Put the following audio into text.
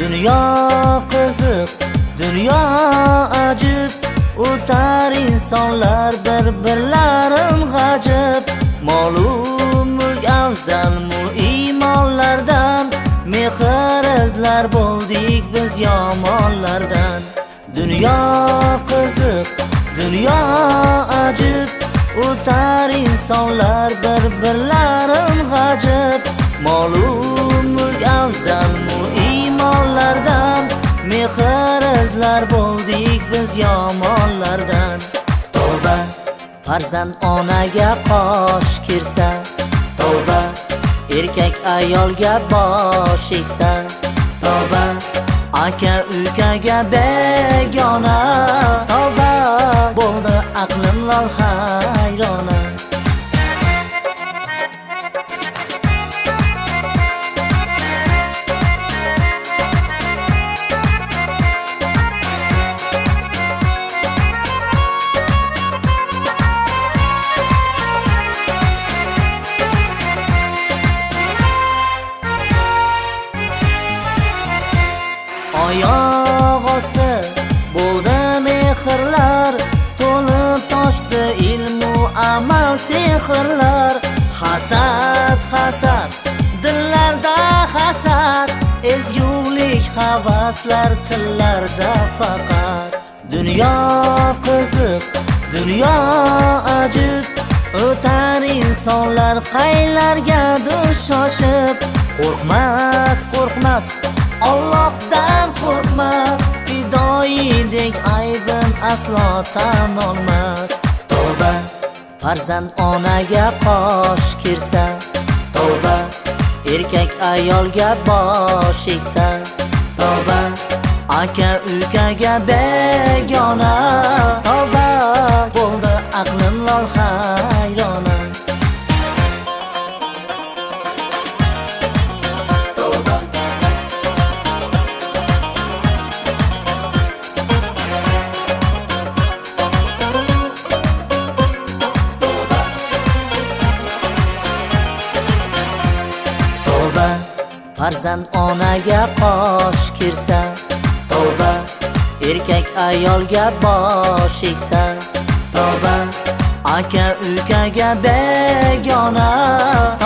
Dunyo qiziq, dunyo ajib, o'tar insonlar bir-birlarin g'ajib. Ma'lum mulk afzal iymonlardan, mehr izlar bo'ldik biz yomonlardan. Dunyo qiziq, dunyo ajib, o'tar insonlar bir-birlarin g'ajib. Ma'lum mulk afzal iymonlardan, mehr izlar bo'ldik biz yomonlardan. Tavba, farzand onaga qosh kirsa, tavba, erkak ayolga bosh egsa, tavba, aka ukaga begona, tavba, bo'ldi aqlim lol hayrona. Oyoq osti bo'ldi mehrlar, to'lib toshdi ilmu amal sehrlar. Hasad, hasad, dillarda hasad, ezgulik havaslar tillarda faqat. Dunyo qiziq, dunyo ajib, o'tar insonlar qaylargadir shoshib. Qo'rqmas, qo'rqmas, Allohdan qo'rqmas, fidoyidek aybin aslo tan olmas. Tavba, farzand onaga qosh kirsa, tavba, erkak ayolga bosh egsa, tavba, aka ukaga begona, tavba, bo'ldi aqlim lol hayrona. Farzand onaga qosh kirsa, tavba, erkak ayolga bosh egsa, tavba, aka ukaga begona.